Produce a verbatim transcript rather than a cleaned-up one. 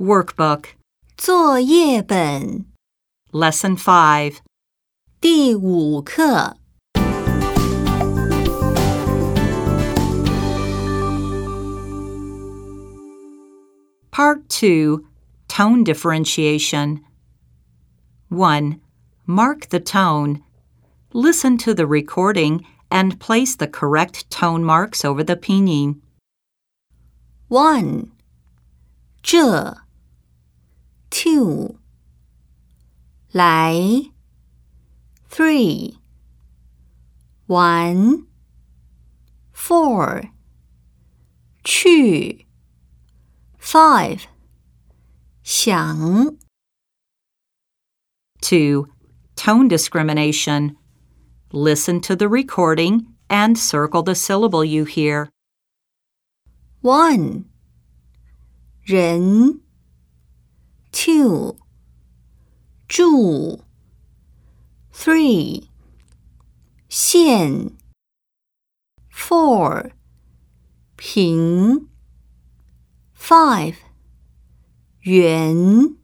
Workbook 作业本 Lesson five 第五课 Part two Tone Differentiation one. Mark the tone. Listen to the recording and place the correct tone marks over the pinyin. one. 这 two. 来 three. one. four. 去 five. 想 two. Tone discrimination. Listen to the recording and circle the syllable you hear. one. 人 two. 住 three. 线 four. 平 five. 圆